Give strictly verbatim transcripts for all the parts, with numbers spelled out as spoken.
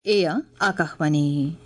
এয়া আকাশবাণী।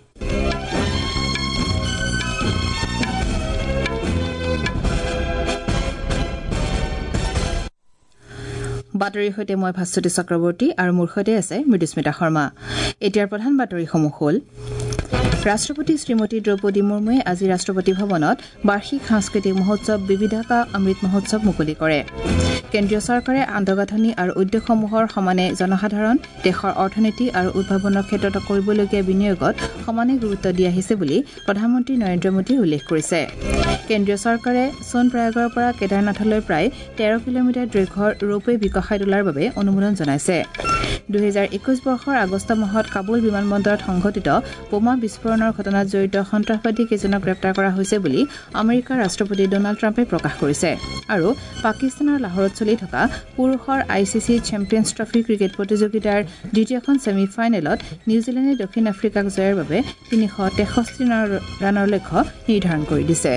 বাতৰিৰ সৈতে মই ভাস্বতী চক্ৰৱৰ্তী আৰু মোৰ সৈতে আছে মৃদুস্মিতা শৰ্মা। এতিয়াৰ প্ৰধান বাতৰিসমূহ হ'ল ৰাষ্ট্ৰপতি শ্ৰীমতী দ্ৰৌপদী মুৰ্মুৱে আজি ৰাষ্ট্ৰপতি ভৱনত বাৰ্ষিক সাংস্কৃতিক মহোৎসৱ বিবিধতা অমৃত মহোৎসৱ মুকলি কৰে। কেন্দ্ৰীয় চৰকাৰে আন্তঃগাঁথনি আৰু উদ্যোগসমূহৰ সমানে জনসাধাৰণ দেশৰ অৰ্থনীতি আৰু উদ্ভাৱনৰ ক্ষেত্ৰত কৰিবলগীয়া বিনিয়োগত সমানে গুৰুত্ব দি আহিছে বুলি প্ৰধানমন্ত্ৰী নৰেন্দ্ৰ মোদীয়ে উল্লেখ কৰিছে। কেন্দ্ৰীয় চৰকাৰে সোণপ্ৰয়াগৰ পৰা কেদাৰনাথলৈ প্ৰায় তেৰ কিলোমিটাৰ দৈৰ্ঘ্যৰ ৰৌপৱে বিকশাই তোলাৰ বাবে অনুমোদন জনাইছে। দুহেজাৰ একৈশ বৰ্ষৰ আগষ্ট মাহত কাবুল বিমানবন্দৰত সংঘটিত বোমা বিস্ফোৰণৰ ঘটনাত জড়িত সন্ত্ৰাসবাদী কেইজনক গ্ৰেপ্তাৰ কৰা হৈছে বুলি আমেৰিকাৰ ৰাষ্ট্ৰপতি ডনাল্ড ট্ৰাম্পে প্ৰকাশ কৰিছে। আৰু পাকিস্তানৰ লাহোৰত চলি থকা পুৰুষৰ I C C champions trophy cricket প্ৰতিযোগিতাৰ দ্বিতীয়খন ছেমি ফাইনেলত নিউজিলেণ্ডে দক্ষিণ আফ্ৰিকাক জয়ৰ বাবে তিনিশ তেষষ্ঠি ৰানৰ লক্ষ্য নিৰ্ধাৰণ কৰি দিছে।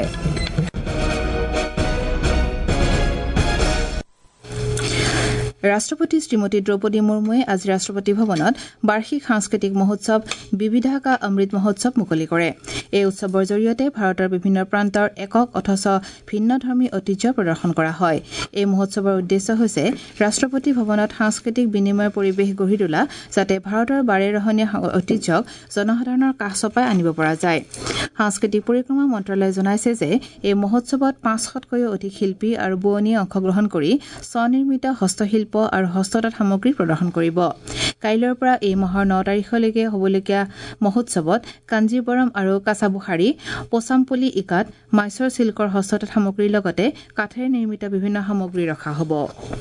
ৰাষ্ট্ৰপতি শ্ৰীমতী দ্ৰৌপদী মুৰ্মুৱে আজি ৰাষ্ট্ৰপতি ভৱনত বাৰ্ষিক সাংস্কৃতিক মহোৎসৱ বিবিধা কা অমৃত মহোৎসৱ মুকলি কৰে। এই উৎসৱৰ জৰিয়তে ভাৰতৰ বিভিন্ন প্ৰান্তৰ একক অথচ ভিন্নধৰ্মী ঐতিহ্য প্ৰদৰ্শন কৰা হয়। এই মহোৎসৱৰ উদ্দেশ্য হৈছে ৰাষ্ট্ৰপতি ভৱনত সাংস্কৃতিক বিনিময় পৰিৱেশ গঢ়ি তোলা, যাতে ভাৰতৰ বাৰেৰহণীয়া ঐতিহ্যক জনসাধাৰণৰ কাষ চপাই আনিব পৰা যায়। সাংস্কৃতিক পৰিক্ৰমা মন্ত্ৰালয়ে জনাইছে যে এই মহোৎসৱত পাঁচশতকৈও অধিক শিল্পী আৰু বোৱনীয়ে অংশগ্ৰহণ কৰি স্বনিৰ্মিত হস্তশিল্প আৰু হস্ততাঁত সামগ্ৰী প্ৰদৰ্শন কৰিব। কাইলৈৰ পৰা এই মাহৰ ন তাৰিখলৈকে হ'বলগীয়া মহোৎসৱত কাঞ্জীবৰম আৰু কাছাবুশাৰী, পোচামপল্লী ইকাত, মাইচৰ চিল্কৰ হস্ততাঁত সামগ্ৰীৰ লগতে কাঠেৰে নিৰ্মিত বিভিন্ন সামগ্ৰী ৰখা হ'ব।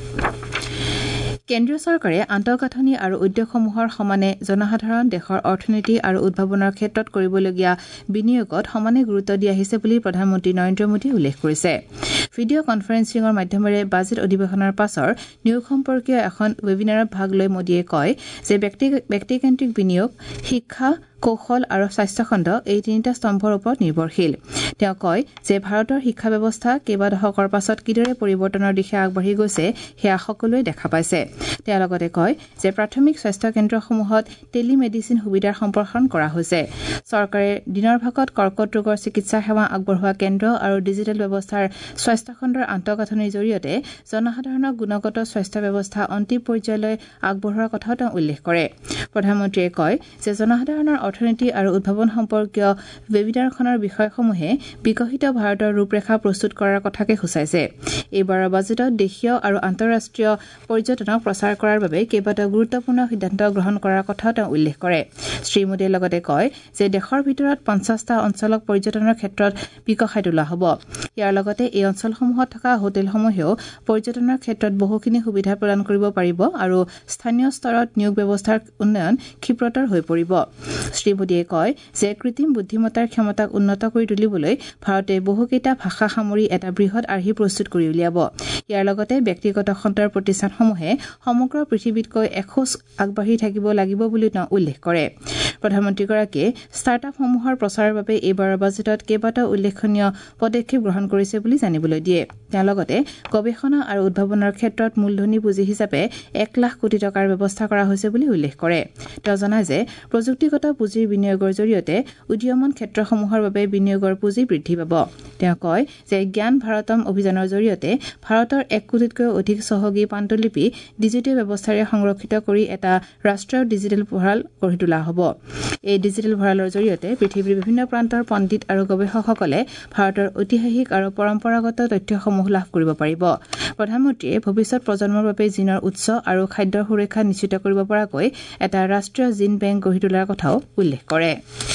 কেন্দ্ৰীয় চৰকাৰে আন্তঃগাঁথনি আৰু উদ্যোগসমূহৰ সমানে জনসাধাৰণ দেশৰ অৰ্থনীতি আৰু উদ্ভাৱনৰ ক্ষেত্ৰত কৰিবলগীয়া বিনিয়োগত সমানে গুৰুত্ব দি আহিছে বুলি প্ৰধানমন্ত্ৰী নৰেন্দ্ৰ মোদীয়ে উল্লেখ কৰিছে। ভিডিঅ' কনফাৰেন্সিঙৰ মাধ্যমেৰে বাজেট অধিৱেশনৰ পাছৰ নিয়োগ সম্পৰ্কীয় এখন ৱেবিনাৰত ভাগ লৈ মোদীয়ে কয় যে ব্যক্তিকেন্দ্ৰিক বিনিয়োগ, শিক্ষা, কৌশল আৰু স্বাস্থ্যখণ্ড এই তিনিটা স্তম্ভৰ ওপৰত নিৰ্ভৰশীল। তেওঁ কয় যে ভাৰতৰ শিক্ষা ব্যৱস্থা কেইবা দশকৰ পাছত কিদৰে পৰিৱৰ্তনৰ দিশে আগবাঢ়ি গৈছে সেয়া সকলোৱে দেখা পাইছে। তেওঁ লগতে কয় যে প্ৰাথমিক স্বাস্থ্য কেন্দ্ৰসমূহত টেলি মেডিচিন সুবিধাৰ সম্প্ৰসাৰণ কৰা হৈছে। চৰকাৰে দিনৰ ভাগত কৰ্কট ৰোগৰ চিকিৎসা সেৱা আগবঢ়োৱা কেন্দ্ৰ আৰু ডিজিটেল ব্যৱস্থাৰ স্বাস্থ্যখণ্ডৰ আন্তঃগাঁথনিৰ জৰিয়তে জনসাধাৰণক গুণগত স্বাস্থ্য ব্যৱস্থা অন্তিম পৰ্যায়লৈ আগবঢ়োৱাৰ কথাও তেওঁ উল্লেখ কৰে। প্ৰধানমন্ত্ৰীয়ে কয় যে জনসাধাৰণৰ অৰ্থনীতি আৰু উদ্ভাৱন সম্পৰ্কীয় ৱেবিনাৰখনৰ বিষয়সমূহে বিকশিত ভাৰতৰ ৰূপৰেখা প্ৰস্তুত কৰাৰ কথাকে সূচাইছে। এইবাৰৰ বাজেটত দেশীয় আৰু আন্তঃৰাষ্ট্ৰীয় পৰ্যটনক প্ৰচাৰ কৰাৰ বাবে কেইবাটাও গুৰুত্বপূৰ্ণ সিদ্ধান্ত গ্ৰহণ কৰাৰ কথাও তেওঁ উল্লেখ কৰে। শ্ৰীমোদীয়ে লগতে কয় যে দেশৰ ভিতৰত পঞ্চাছটা অঞ্চলক পৰ্যটনৰ ক্ষেত্ৰত বিকশাই তোলা হ'ব। ইয়াৰ লগতে এই অঞ্চলসমূহত থকা হোটেলসমূহেও পৰ্যটনৰ ক্ষেত্ৰত বহুখিনি সুবিধা প্ৰদান কৰিব পাৰিব আৰু স্থানীয় স্তৰত নিয়োগ ব্যৱস্থাৰ উন্নয়ন ক্ষীপ্ৰতৰ হৈ পৰিব। শ্ৰীমোদীয়ে কয় যে কৃত্ৰিম বুদ্ধিমত্তাৰ ক্ষমতাক উন্নত কৰি তুলিবলৈ ভাৰতে বহুকেইটা ভাষা সামৰি এটা বৃহৎ আৰ্হি প্ৰস্তুত কৰি উলিয়াব। ইয়াৰ লগতে ব্যক্তিগত খণ্ডৰ প্ৰতিষ্ঠানসমূহে সমগ্ৰ পৃথিৱীতকৈ এখোজ আগবাঢ়ি থাকিব লাগিব বুলি তেওঁ উল্লেখ কৰে। প্ৰধানমন্ত্ৰীগৰাকীয়ে ষ্টাৰ্টআপসমূহৰ প্ৰচাৰৰ বাবে এইবাৰৰ বাজেটত কেইবাটাও উল্লেখনীয় পদক্ষেপ গ্ৰহণ কৰিছে বুলি জানিবলৈ দিয়ে। তেওঁ লগতে গৱেষণা আৰু উদ্ভাৱনৰ ক্ষেত্ৰত মূলধনী পুঁজি হিচাপে এক লাখ কোটি টকাৰ ব্যৱস্থা কৰা হৈছে বুলি উল্লেখ কৰে। তেওঁ জনায় যে প্ৰযুক্তিগত পুঁজিৰ বিনিয়োগৰ জৰিয়তে উদীয়মান ক্ষেত্ৰসমূহৰ বাবে বিনিয়োগৰ পুঁজি বৃদ্ধি পাব। তেওঁ কয় যে জ্ঞান ভাৰতম অভিযানৰ জৰিয়তে ভাৰতৰ এক কোটিতকৈও অধিক চহকী পাণ্ডুলিপি ডিজিটেল ব্যৱস্থাৰে সংৰক্ষিত কৰি এটা ৰাষ্ট্ৰীয় ডিজিটেল ভঁৰাল গঢ়ি তোলা হ'ব। এই ডিজিটেল ভঁৰালৰ জৰিয়তে পৃথিৱীৰ বিভিন্ন প্ৰান্তৰ পণ্ডিত আৰু গৱেষকসকলে ভাৰতৰ ঐতিহাসিক আৰু পৰম্পৰাগত তথ্যসমূহ লাভ কৰিব পাৰিব। প্ৰধানমন্ত্ৰীয়ে ভৱিষ্যত প্ৰজন্মৰ বাবে জিনৰ উৎস আৰু খাদ্যৰ সুৰক্ষা নিশ্চিত কৰিব পৰাকৈ এটা ৰাষ্ট্ৰীয় জিন বেংক গঢ়ি তোলাৰ কথাও উল্লেখ কৰে।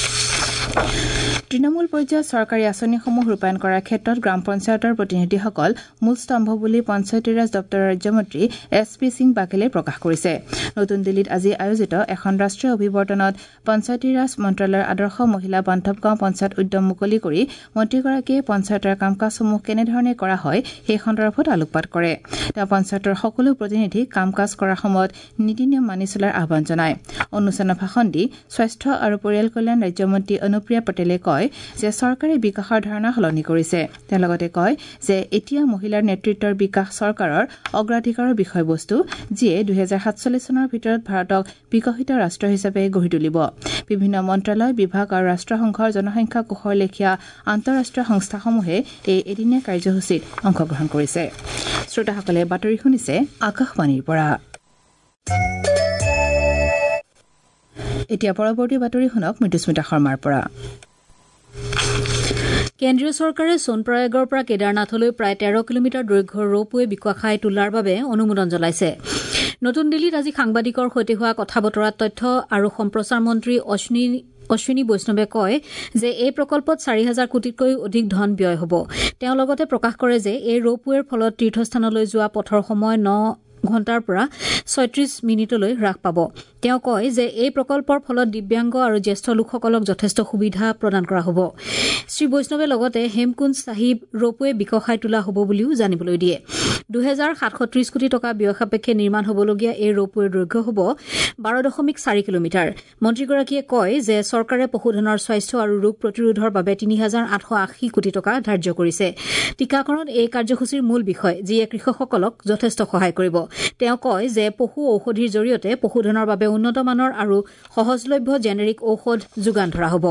তৃণমূল পৰ্যায়ত চৰকাৰী আঁচনিসমূহ ৰূপায়ণ কৰাৰ ক্ষেত্ৰত গ্ৰাম পঞ্চায়তৰ প্ৰতিনিধিসকল মূল স্তম্ভ বুলি পঞ্চায়তী ৰাজ দপ্তৰৰ ৰাজ্যমন্ত্ৰী এছ পি সিং বাঘেলে প্ৰকাশ কৰিছে। নতুন দিল্লীত আজি আয়োজিত এখন ৰাষ্ট্ৰীয় অভিৱৰ্তনত পঞ্চায়তী ৰাজ মন্ত্ৰালয়ৰ আদৰ্শ মহিলা বান্ধৱগাঁও পঞ্চায়ত উদ্যম মুকলি কৰি মন্ত্ৰীগৰাকীয়ে পঞ্চায়তৰ কাম কাজসমূহ কেনেধৰণে কৰা হয় সেই সন্দৰ্ভত আলোকপাত কৰে। তেওঁ পঞ্চায়তৰ সকলো প্ৰতিনিধিক কাম কাজ কৰাৰ সময়ত নীতি নিয়ম মানি চলাৰ আহ্বান জনায়। অনুষ্ঠানত ভাষণ দি স্বাস্থ্য আৰু পৰিয়াল কল্যাণ ৰাজ্যমন্ত্ৰী অনুপ্ৰিয়া পেটেলে কয় কয় যে চৰকাৰে বিকাশৰ ধাৰণা সলনি কৰিছে। তেওঁ লগতে কয় যে এতিয়া মহিলাৰ নেতৃত্বৰ বিকাশ চৰকাৰৰ অগ্ৰাধিকাৰৰ বিষয়বস্তু, যিয়ে দুহেজাৰ সাতচল্লিছ চনৰ ভিতৰত ভাৰতক বিকশিত ৰাষ্ট্ৰ হিচাপে গঢ়ি তুলিব। বিভিন্ন মন্ত্ৰালয়, বিভাগ আৰু ৰাষ্ট্ৰসংঘৰ জনসংখ্যা কোষৰ লেখীয়া আন্তঃৰাষ্ট্ৰীয় সংস্থাসমূহে এই এদিনীয়া কাৰ্যসূচীত অংশগ্ৰহণ কৰিছে। শ্ৰোতাসকলে বাতৰি শুনিছে আকাশবাণীৰ পৰা। এতিয়া পৰৱৰ্তী বাতৰি শুনক মৃদুস্মিতা শৰ্মাৰ পৰা। কেন্দ্ৰীয় চৰকাৰে সোণপ্ৰয়াগৰ পৰা কেদাৰনাথলৈ প্ৰায় তেৰ কিলোমিটাৰ দৈৰ্ঘ্যৰ ৰৌপৱে বিকশাই তোলাৰ বাবে অনুমোদন জনাইছে। নতুন দিল্লীত আজি সাংবাদিকৰ সৈতে হোৱা কথা বতৰাত তথ্য আৰু সম্প্ৰচাৰ মন্ত্ৰী অশ্বিনী অশ্বিনী বৈষ্ণৱে কয় যে এই প্ৰকল্পত চাৰি হাজাৰ কোটিতকৈ অধিক ধন ব্যয় হ'ব। তেওঁ লগতে প্ৰকাশ কৰে যে এই ৰৌপৱেৰ ফলত তীৰ্থস্থানলৈ যোৱা পথৰ সময় ন ঘণ্টাৰ পৰা ছয়ত্ৰিশ মিনিটলৈ হ্ৰাস পাব। তেওঁ কয় যে এই প্ৰকল্পৰ ফলত দিব্যাংগ আৰু জ্যেষ্ঠ লোকসকলক যথেষ্ট সুবিধা প্ৰদান কৰা হ'ব। শ্ৰী বৈষ্ণৱে লগতে হেমকুঞ্জ চাহিব ৰৌপৱে বিকশাই তোলা হ'ব বুলিও জানিবলৈ দিয়ে। দুহেজাৰ সাতশ ত্ৰিশ কোটি টকা ব্যয় সাপেক্ষে নিৰ্মাণ হ'বলগীয়া এই ৰৌপৱেৰ দৈৰ্ঘ্য হ'ব বাৰ দশমিক চাৰি কিলোমিটাৰ। মন্ত্ৰীগৰাকীয়ে কয় যে চৰকাৰে পশুধনৰ স্বাস্থ্য আৰু ৰোগ প্ৰতিৰোধৰ বাবে তিনি হাজাৰ আঠশ আশী কোটি টকা ধাৰ্য কৰিছে। টীকাকৰণ এই কাৰ্যসূচীৰ মূল বিষয়, যিয়ে কৃষকসকলক যথেষ্ট সহায় কৰিব। তেওঁ কয় যে পশু ঔষধিৰ জৰিয়তে পশুধনৰ বাবে উন্নত মানৰ আৰু সহজলভ্য জেনেৰিক ঔষধ যোগান ধৰা হ'ব।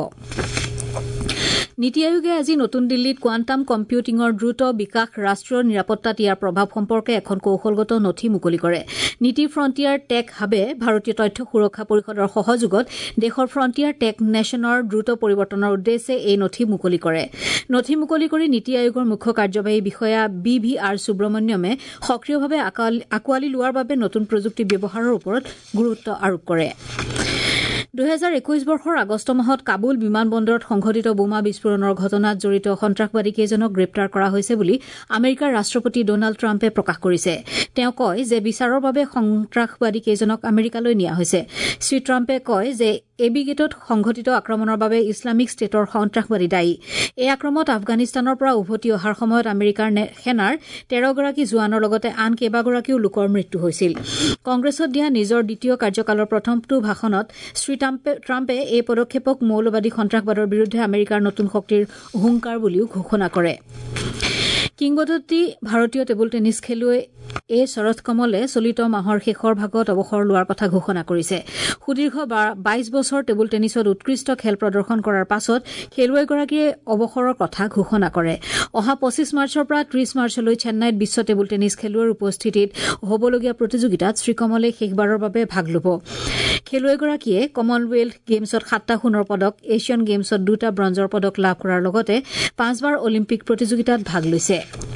নীতি আয়োগে আজি নতুন দিল্লীত কোৱাণ্টাম কম্পিউটিঙৰ দ্ৰুত বিকাশ ৰাষ্ট্ৰীয় নিৰাপত্তাত ইয়াৰ প্ৰভাৱ সম্পৰ্কে এখন কৌশলগত নথি মুকলি কৰে। নীতি ফ্ৰণ্টিয়াৰ টেক হাবে ভাৰতীয় তথ্য সুৰক্ষা পৰিষদৰ সহযোগত দেশৰ ফ্ৰণ্টিয়াৰ টেক নেশ্যনৰ দ্ৰুত পৰিৱৰ্তনৰ উদ্দেশ্যে এই নথি মুকলি কৰে। নথি মুকলি কৰি নীতি আয়োগৰ মুখ্য কাৰ্যবাহী বিষয়া বি ভি আৰ সুব্ৰমণ্যমে সক্ৰিয়ভাৱে আঁকোৱালি লোৱাৰ বাবে নতুন প্ৰযুক্তি ব্যৱহাৰৰ ওপৰত গুৰুত্ব আৰোপ কৰে। দুহেজাৰ একৈশ বৰ্ষৰ আগষ্ট মাহত কাবুল বিমান বন্দৰত সংঘটিত বোমা বিস্ফোৰণৰ ঘটনাত জড়িত সন্ত্ৰাসবাদী কেইজনক গ্ৰেপ্তাৰ কৰা হৈছে বুলি আমেৰিকাৰ ৰাষ্ট্ৰপতি ডনাল্ড ট্ৰাম্পে প্ৰকাশ কৰিছে। তেওঁ কয় যে বিচাৰৰ বাবে সন্ত্ৰাসবাদী কেইজনক আমেৰিকালৈ নিয়া হৈছে। শ্ৰীট্ৰাম্পে কয় যে এবি গেটত সংঘটিত আক্ৰমণৰ বাবে ইছলামিক ষ্টেটৰ সন্ত্ৰাসবাদী দায়ী। এই আক্ৰমণত আফগানিস্তানৰ পৰা উভতি অহাৰ সময়ত আমেৰিকাৰ সেনাৰ তেৰগৰাকী জোৱানৰ লগতে আন কেইবাগৰাকীও লোকৰ মৃত্যু হৈছিল। কংগ্ৰেছত দিয়া নিজৰ দ্বিতীয় কাৰ্যকালৰ প্ৰথমটো ভাষণত শ্ৰী ট্ৰাম্পে এই পদক্ষেপক মৌলবাদী সন্ত্ৰাসবাদৰ বিৰুদ্ধে আমেৰিকাৰ নতুন শক্তিৰ হুংকাৰ বুলিও ঘোষণা কৰে। কিংবদন্তি ভাৰতীয় টেবুল টেনিছ খেলুৱৈ এ শৰৎ কমলে চলিত মাহৰ শেষৰ ভাগত অৱসৰ লোৱাৰ কথা ঘোষণা কৰিছে। সুদীৰ্ঘ বাইশ বছৰ টেবুল টেনিছত উৎকৃষ্ট খেল প্ৰদৰ্শন কৰাৰ পাছত খেলুৱৈগৰাকীয়ে অৱসৰৰ কথা ঘোষণা কৰে। অহা পঁচিছ মাৰ্চৰ পৰা ত্ৰিশ মাৰ্চলৈ চেন্নাইত বিশ্ব টেবুল টেনিছ খেলুৱৈৰ উপস্থিতিত হ'বলগীয়া প্ৰতিযোগিতাত শ্ৰীকমলে শেষবাৰৰ বাবে ভাগ ল'ব। খেলুৱৈগৰাকীয়ে কমনৱেলথ গেমছত সাতটা সোণৰ পদক, এছিয়ান গেমছত দুটা ব্ৰঞ্জৰ পদক লাভ কৰাৰ লগতে পাঁচবাৰ অলিম্পিক প্ৰতিযোগিতাত ভাগ লৈছে।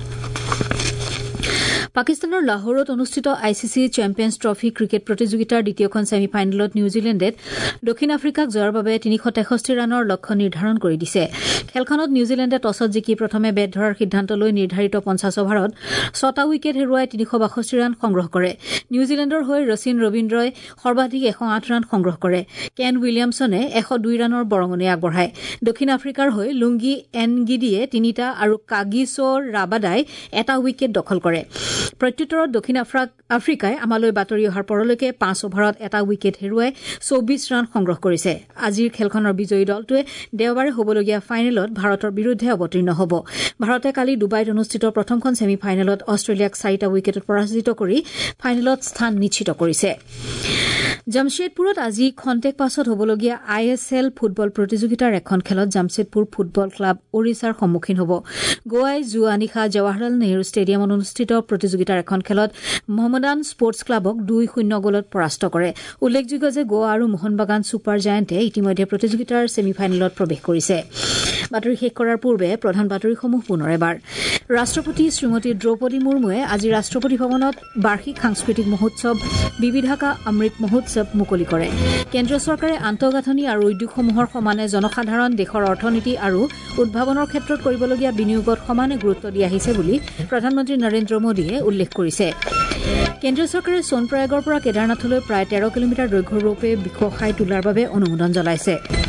পাকিস্তানৰ লাহোৰত অনুষ্ঠিত I C C champions trophy cricket প্ৰতিযোগিতাৰ দ্বিতীয়খন ছেমি ফাইনেলত নিউজিলেণ্ডে দক্ষিণ আফ্ৰিকাক জয়ৰ বাবে তিনিশ তেষষ্ঠি ৰানৰ লক্ষ্য নিৰ্ধাৰণ কৰি দিছে। খেলখনত নিউজিলেণ্ডে টছত জিকি প্ৰথমে বেট ধৰাৰ সিদ্ধান্ত লৈ নিৰ্ধাৰিত পঞ্চাছ অভাৰত ছটা উইকেট হেৰুৱাই তিনিশ বাষষ্ঠি ৰান সংগ্ৰহ কৰে। নিউজিলেণ্ডৰ হৈ ৰচিন ৰবীন্দ্ৰই সৰ্বাধিক এশ আঠ ৰান সংগ্ৰহ কৰে। কেন উইলিয়ামছনে এশ দুই ৰানৰ বৰঙণি আগবঢ়ায়। দক্ষিণ আফ্ৰিকাৰ হৈ লুংগি এনগিডিয়ে তিনিটা আৰু কাগিছো ৰাবাদাই এটা উইকেট দখল কৰে। প্ৰত্যুত্তৰত দক্ষিণ আফ্ৰিকাই আমালৈ বাতৰি অহাৰ পৰলৈকে পাঁচ অভাৰত এটা উইকেট হেৰুৱাই চৌবিশ ৰান সংগ্ৰহ কৰিছে। আজিৰ খেলখনৰ বিজয়ী দলটোৱে দেওবাৰে হ'বলগীয়া ফাইনেলত ভাৰতৰ বিৰুদ্ধে অৱতীৰ্ণ হ'ব। ভাৰতে কালি ডুবাইত অনুষ্ঠিত প্ৰথমখন ছেমি ফাইনেলত অষ্ট্ৰেলিয়াক চাৰিটা উইকেটত পৰাজিত কৰি ফাইনেলত স্থান নিশ্চিত কৰিছে। জামছেদপুৰত আজি খন্তেক পাছত হ'বলগীয়া আই এছ এল ফুটবল প্ৰতিযোগিতাৰ এখন খেলত জামছেদপুৰ ফুটবল ক্লাব ওড়িশাৰ সন্মুখীন হ'ব। গোৱাই যোৱা নিশা জৱাহৰলাল নেহৰু ষ্টেডিয়ামত অনুষ্ঠিত প্ৰতিযোগিতাৰ এখন খেলত মহম্মদান স্পৰ্টছ ক্লাবক দুই শূন্য গ'লত পৰাস্ত কৰে। উল্লেখযোগ্য যে গোৱা আৰু মোহনবাগান ছুপাৰ জায়াণ্টে ইতিমধ্যে প্ৰতিযোগিতাৰ ছেমি ফাইনেলত প্ৰৱেশ কৰিছে। বাতৰি শেষ কৰাৰ পূৰ্বে প্ৰধান বাতৰিসমূহ পুনৰ এবাৰ। ৰাষ্ট্ৰপতি শ্ৰীমতী দ্ৰৌপদী মুৰ্মুৱে আজি ৰাষ্ট্ৰপতি ভৱনত বাৰ্ষিক সাংস্কৃতিক মহোৎসৱ বিবিধাকা অমৃত মহোৎসৱ মুকলি কৰে। কেন্দ্ৰীয় চৰকাৰে আন্তঃগাঁথনি আৰু উদ্যোগসমূহৰ সমানে জনসাধাৰণ, দেশৰ অৰ্থনীতি আৰু উদ্ভাৱনৰ ক্ষেত্ৰত কৰিবলগীয়া বিনিয়োগত সমানে গুৰুত্ব দি আহিছে বুলি প্ৰধানমন্ত্ৰী নৰেন্দ্ৰ মোদীয়ে উল্লেখ কৰিছে। কেন্দ্ৰীয় চৰকাৰে সোণপ্ৰয়াগৰ পৰা কেদাৰনাথলৈ প্ৰায় তেৰ কিলোমিটাৰ দৈৰ্ঘ্যৰ ৰূপে বিকশাই তোলাৰ বাবে অনুমোদন জনাইছে।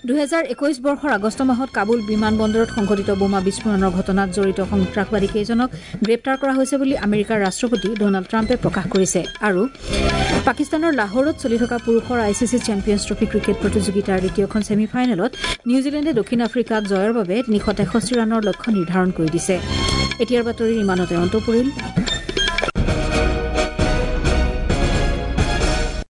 দুহেজাৰ একৈশ বৰ্ষৰ আগষ্ট মাহত কাবুল বিমান বন্দৰত সংঘটিত বোমা বিস্ফোৰণৰ ঘটনাত জড়িত সন্ত্ৰাসবাদী কেইজনক গ্ৰেপ্তাৰ কৰা হৈছে বুলি আমেৰিকাৰ ৰাষ্ট্ৰপতি ডনাল্ড ট্ৰাম্পে প্ৰকাশ কৰিছে আৰু পাকিস্তানৰ লাহোৰত চলি থকা পুৰুষৰ I C C champions trophy cricket প্ৰতিযোগিতাৰ দ্বিতীয়খন ছেমি ফাইনেলত নিউজিলেণ্ডে দক্ষিণ আফ্ৰিকাক জয়ৰ বাবে তিনিশ তেষষ্ঠি ৰানৰ লক্ষ্য নিৰ্ধাৰণ কৰি দিছে। এতিয়াৰ বাতৰি ইমানতে অন্ত পৰিল।